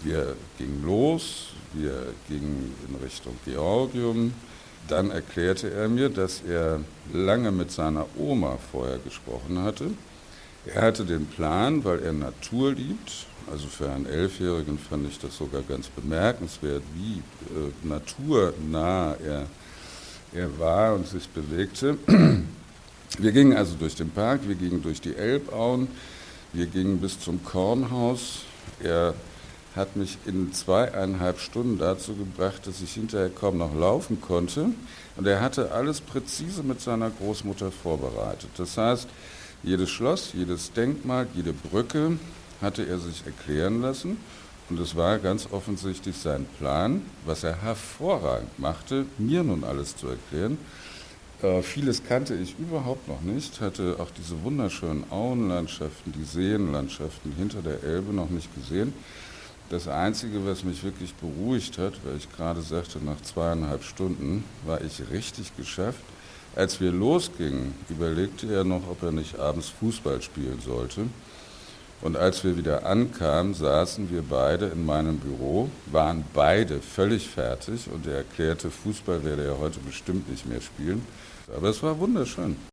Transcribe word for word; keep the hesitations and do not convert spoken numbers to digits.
Wir gingen los, wir gingen in Richtung Georgium. Dann erklärte er mir, dass er lange mit seiner Oma vorher gesprochen hatte. Er hatte den Plan, weil er Natur liebt, also für einen Elfjährigen fand ich das sogar ganz bemerkenswert, wie äh, naturnah er, er war und sich bewegte. Wir gingen also durch den Park, wir gingen durch die Elbauen, wir gingen bis zum Kornhaus. Er hat mich in zweieinhalb Stunden dazu gebracht, dass ich hinterher kaum noch laufen konnte. Und er hatte alles präzise mit seiner Großmutter vorbereitet. Das heißt, jedes Schloss, jedes Denkmal, jede Brücke hatte er sich erklären lassen. Und es war ganz offensichtlich sein Plan, was er hervorragend machte, mir nun alles zu erklären. Äh, vieles kannte ich überhaupt noch nicht, hatte auch diese wunderschönen Auenlandschaften, die Seenlandschaften hinter der Elbe noch nicht gesehen. Das Einzige, was mich wirklich beruhigt hat, weil ich gerade sagte, nach zweieinhalb Stunden war ich richtig geschafft. Als wir losgingen, überlegte er noch, ob er nicht abends Fußball spielen sollte. Und als wir wieder ankamen, saßen wir beide in meinem Büro, waren beide völlig fertig und er erklärte, Fußball werde er heute bestimmt nicht mehr spielen. Aber es war wunderschön.